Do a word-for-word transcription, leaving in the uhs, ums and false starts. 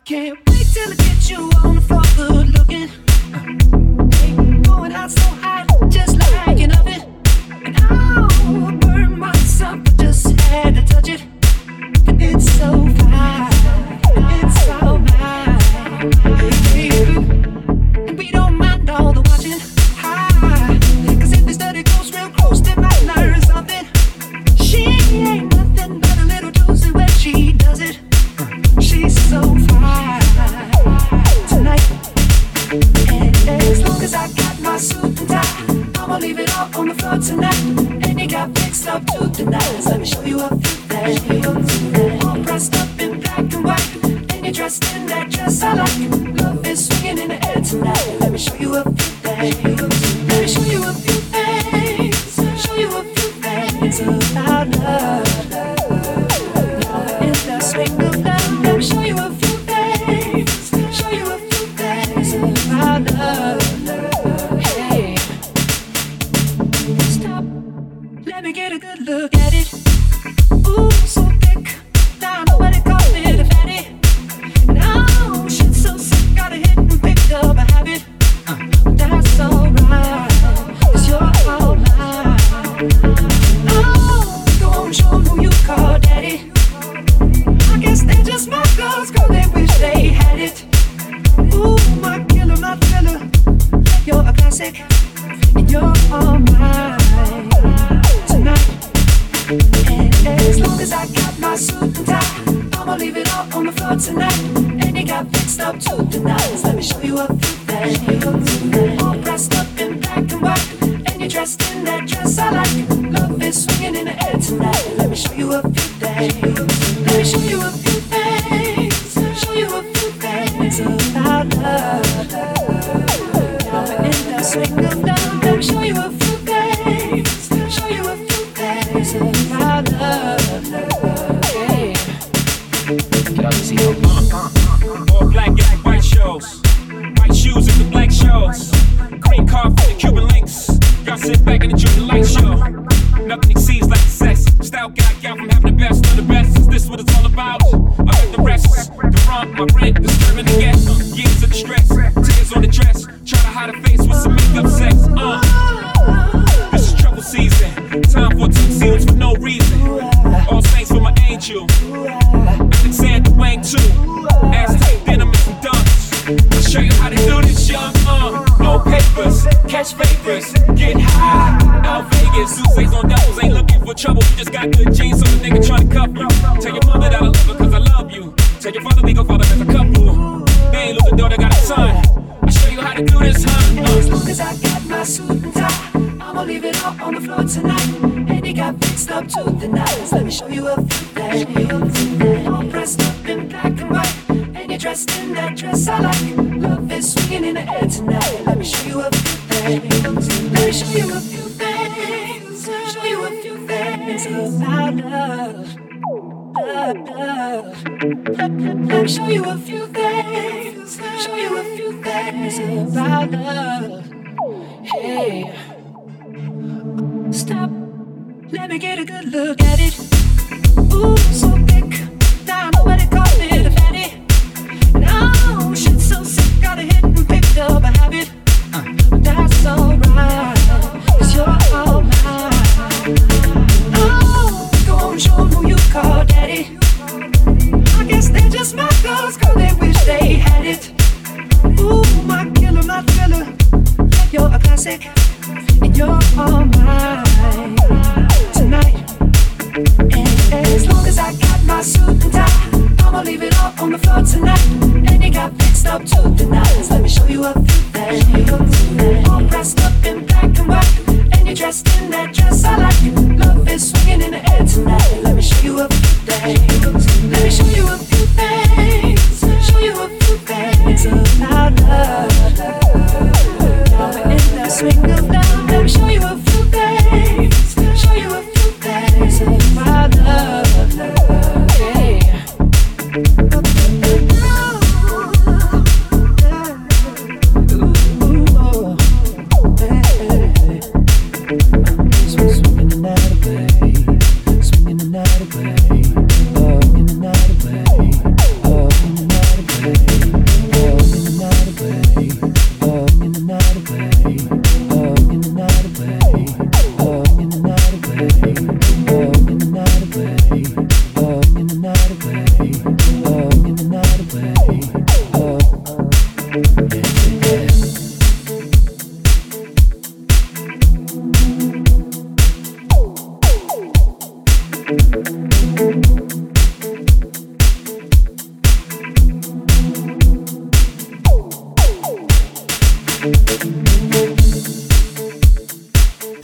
Can't wait till I get you on the floor, good looking. Ain't going out so hot, just like an oven. And I'll burn myself, I just had to touch it. It's so fine, it's so mine. And we don't mind all the watching. Hi, cause if this dirty goes real close, they might learn something. She ain't nothing but a little doozy when she does it. She's so fine tonight. And as long as I got my suit and tie, I'ma leave it all on the floor tonight. And you got fixed up to the nines. Let me show you a few things. All dressed up in black and white, and you're dressed in that dress I like. Love is swinging in the air tonight. Let me show you a few things. Let me show you a few things. Show you a few things about love. Love in the swing of love. Let me show you a few things. Show you a few things about love. Hey, stop. Let me get a good look at it. Ooh, so thick. Now I know what they call it, a fatty. Now shit's so sick, gotta hit and pick up a habit. Uh, that's alright, cause you're all mine. Oh, go on, show 'em who you call daddy. I guess they're just my girls, girl, they wish they had it. Ooh, my killer, my thriller. You're a classic, and you're all mine tonight. And as long as I got my suit and tie, I'ma leave it all on the floor tonight. And you got fixed up to the nines. Let me show you a few things. All dressed up in black and white, and you're dressed in that dress I like. Love is swinging in the air tonight. Let me show you a few things. Let me show you a few things. Show you a few things about love. You're in the swing of love. Let me show you a few things. Show you a few things about love. Hey. Get out the seat. All black and white shows. White shoes at the black shows. Green car for the Cuban links. Y'all sit back and enjoy the light show. Nothing exceeds like the sex. Style got y'all from having the best of the best. Is this what it's all about? I heard the rest. The rump, my rent, disturbing the guest. Years of distress, tears on the dress. Try to hide a face with some makeup sex. Uh. This is trouble season. Time for two seals for no reason. All saints for my angel. Alexander Wang too. Aztec denim and some dunks. I'll show you how to do this, young. Uh. No papers, catch favors, get high. Out Vegas, Sousa's on doubles, ain't looking for trouble. You just got good genes, so the nigga tryna cuff you. Tell your mother that I love her cause I love you. Tell your father we gon' father as a couple. They ain't lose a daughter, got a son. I'll show you how to do this, huh? Uh. As long as I got my suit and tie, I'ma leave it all on the floor tonight. And you got fixed up to the nines. Let me show you a few things. All dressed up in black and white, and you're dressed in that dress I like. Love is swinging in the air tonight. Let me show you a few things. Let me show you a few things. Show you a few things about love. Love, love. Let, let, let me show you a few things. Show you a few things about love. Hey, stop. Let me get a good look at it. Ooh, so thick. Now I know what they call it, a fatty. Now shit's so sick, gotta hit and pick up a habit. Uh, that's alright, cause you're all mine. Oh, go on, show 'em who you call daddy. I guess they're just my girls, girl, they wish they had it. Ooh, my killer, my thriller. You're a classic, and you're all mine tonight. And as long as I got my suit and tie, I'ma leave it all on the floor tonight. And you got fixed up to the nines. Let me show you a few things. All dressed up in black and white, and you're dressed in that dress I like. Love is swinging in the air tonight. Let me show you a few things.